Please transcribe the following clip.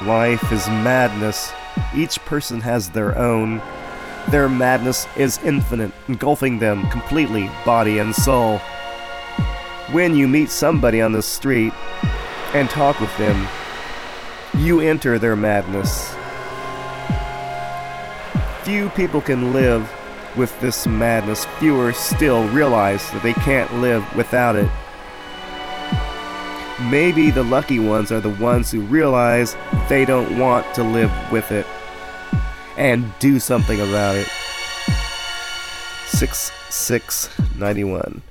Life is madness. Each person has their own. Their madness is infinite, engulfing them completely, body and soul. When you meet somebody on the street and talk with them, you enter their madness. Few people can live with this madness. Fewer still realize that they can't live without it. Maybe the lucky ones are the ones who realize they don't want to live with it and do something about it. 6691